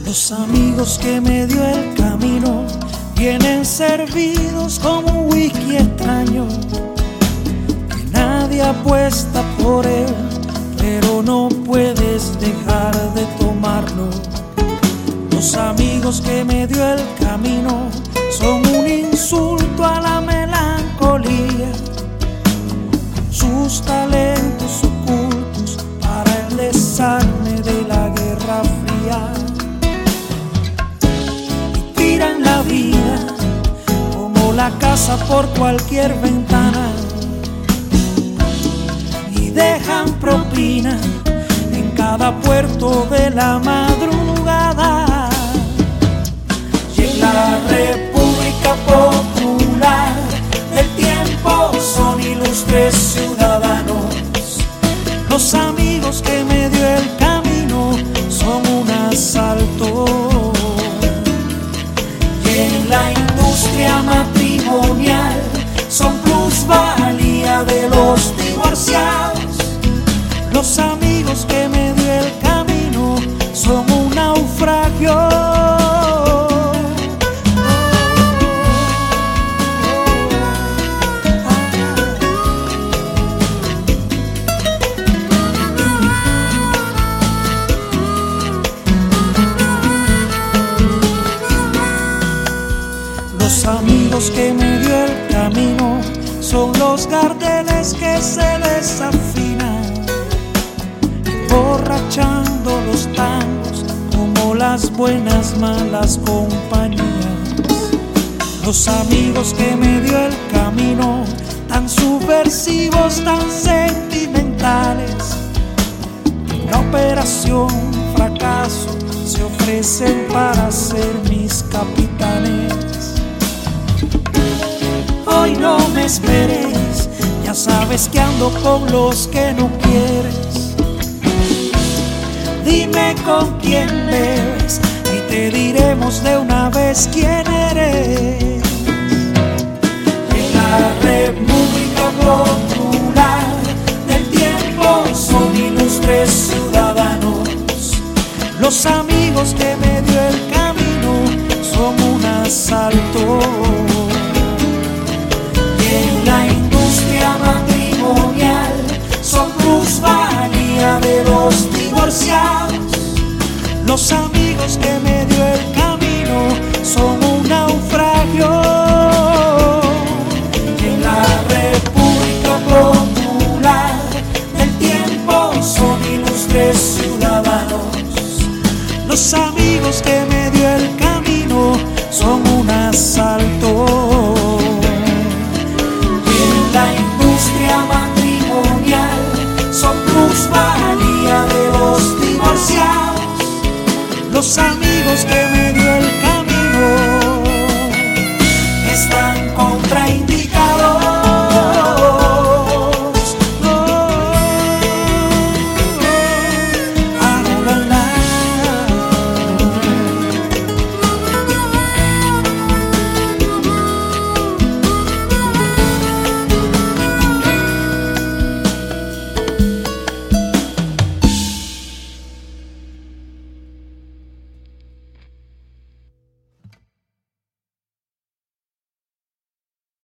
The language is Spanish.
Los amigos que me dio el camino vienen servidos como un whisky extraño, que nadie apuesta por él, pero no puedes dejar de tomarlo. Los amigos que me dio el camino son un insulto a la melancolía, sus talentos ocultos para el desarme de la Guerra Fría. Tiran la vida como la casa por cualquier ventana y dejan propina en cada puerto de la madrugada. Y en la República Popular del tiempo son ilustres ciudadanos. Los amigos que me dio el camino son un asalto. En la industria matrimonial son plusvalía de los divorciados. Los amigos que me dio el camino son un naufragio. Los amigos que me dio el camino son los gardeles que se desafinan, emborrachando los tangos como las buenas malas compañías. Los amigos que me dio el camino, tan subversivos, tan sentimentales, en la operación fracaso se ofrecen para ser mis capitanes. Hoy no me esperes, ya sabes que ando con los que no quieres. Dime con quién ves y te diremos de una vez quién eres. En la República Popular del tiempo son ilustres ciudadanos. Los amigos que me dio el camino son un asalto. En la industria matrimonial son plusvalía de los divorciados. Los amigos que me dio el camino son un naufragio. En la República Popular del tiempo son ilustres ciudadanos. Los amigos que me dio el camino son un asalto. La industria matrimonial son plusvalía de los divorciados. Los amigos que me